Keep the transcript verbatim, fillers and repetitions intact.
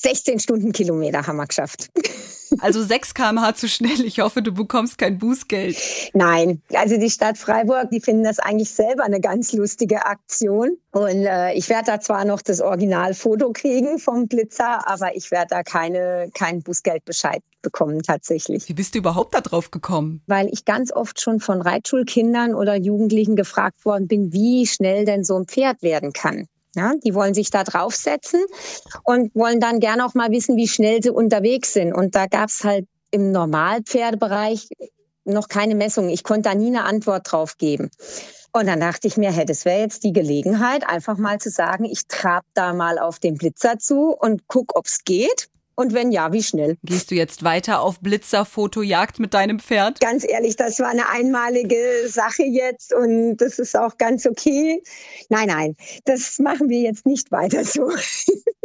sechzehn Stundenkilometer haben wir geschafft. Also sechs Kilometer pro Stunde zu schnell. Ich hoffe, du bekommst kein Bußgeld. Nein, also die Stadt Freiburg, die finden das eigentlich selber eine ganz lustige Aktion. Und äh, ich werde da zwar noch das Originalfoto kriegen vom Blitzer, aber ich werde da keine, keinen Bußgeldbescheid bekommen tatsächlich. Wie bist du überhaupt da drauf gekommen? Weil ich ganz oft schon von Reitschulkindern oder Jugendlichen gefragt worden bin, wie schnell denn so ein Pferd werden kann. Ja, die wollen sich da draufsetzen und wollen dann gerne auch mal wissen, wie schnell sie unterwegs sind. Und da gab es halt im Normalpferdebereich noch keine Messung. Ich konnte da nie eine Antwort drauf geben. Und dann dachte ich mir, hey, das wäre jetzt die Gelegenheit, einfach mal zu sagen, ich trab da mal auf den Blitzer zu und guck, ob's geht. Und wenn ja, wie schnell? Gehst du jetzt weiter auf Blitzerfotojagd mit deinem Pferd? Ganz ehrlich, das war eine einmalige Sache jetzt und das ist auch ganz okay. Nein, nein, das machen wir jetzt nicht weiter so.